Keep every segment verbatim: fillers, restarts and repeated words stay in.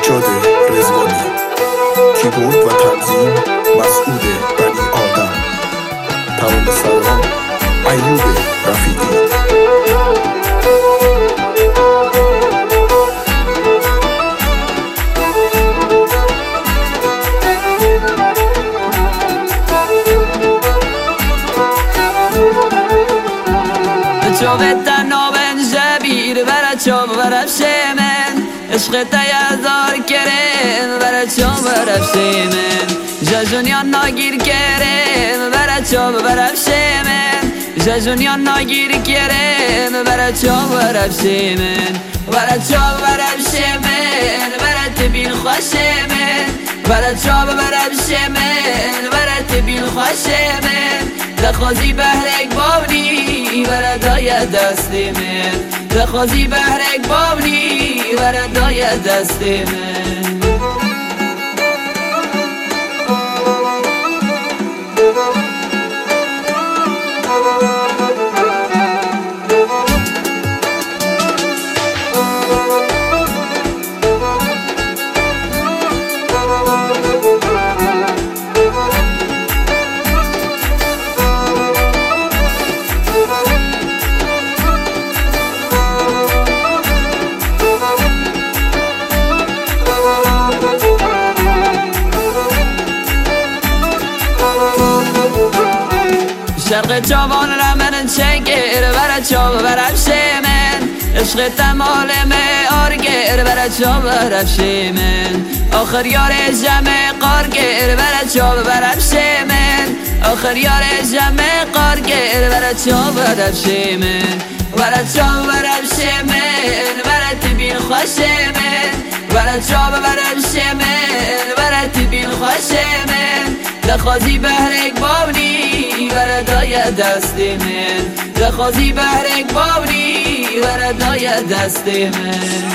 سجاد رضوانی. کیبورد و تنظیم مسعود بنی آدم. تمام سلام ایوب رفیقی. شوفت نوبن جبیر برا چوب برا شمن عشق تیازار کرن برا چوب برا شمن ججونیان ناگیر کرن برا چوب برا شمن ججونیان ناگیر کرن برا چوب برا شمن برا چوب برا شمن برا تبین خوشمن برا چوب برا شمن برا تبین خوشمن دخوازی بهرک بابنی بردای دست من دخوازی بهرک بابنی بردای دست من شرق چوبان را من چنگر برا چوب برا شمن عشق تمال آرگر برا چوب برا شمن آخر یار جمع قارگر برا چوب برا شمن آخر یار جمع قارگر برا چوب برا شمن برا چوب برا شمن برا تبین خوشمن برا چوب برا شمن برا تبین خوشمن دخوازی بهرک بابنی بردای دست من دخوازی بهرک بابنی بردای دست من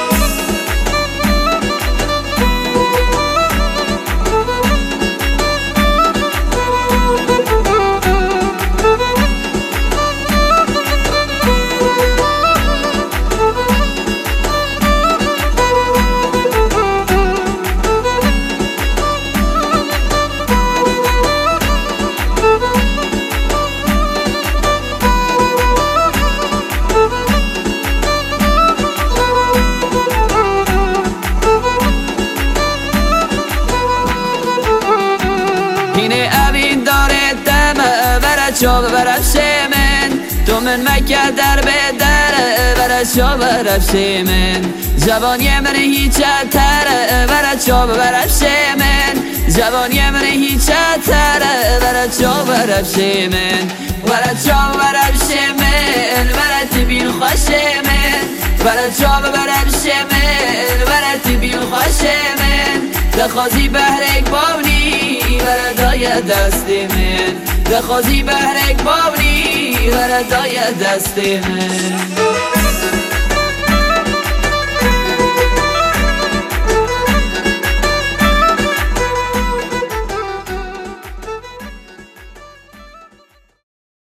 اینه اوین داره دمه برا چوب برا شمن تو من مکر در به دره برا چوب برا شمن جوانی من هیچ تره برا چوب برا شمن جوانی من هیچ تره برا چوب برا شمن برا چوب برا شمن برا تبین خوشمن برا چوب برا شمن برا تبین خوشمن دخوازی بهرک بابنی بردای دست من دخوازی بهرک بابنی بردای دست من